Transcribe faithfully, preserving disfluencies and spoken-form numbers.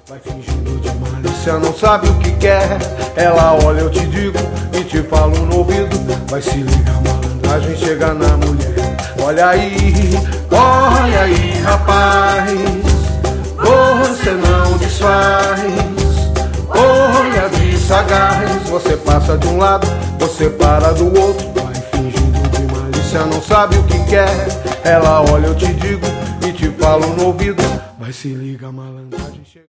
Vai fingindo de malícia, não sabe o que quer. Ela olha, eu te digo e te falo no ouvido. Vai se ligar, malandragem chega na mulher. Olha aí, olha aí, rapaz, você não desfaz. Olha de sagaz, você passa de um lado, você para do outro. Vai fingindo de malícia, não sabe o que quer. Ela olha, eu te digo e te falo no ouvido. Vai se ligar, malandragem chega.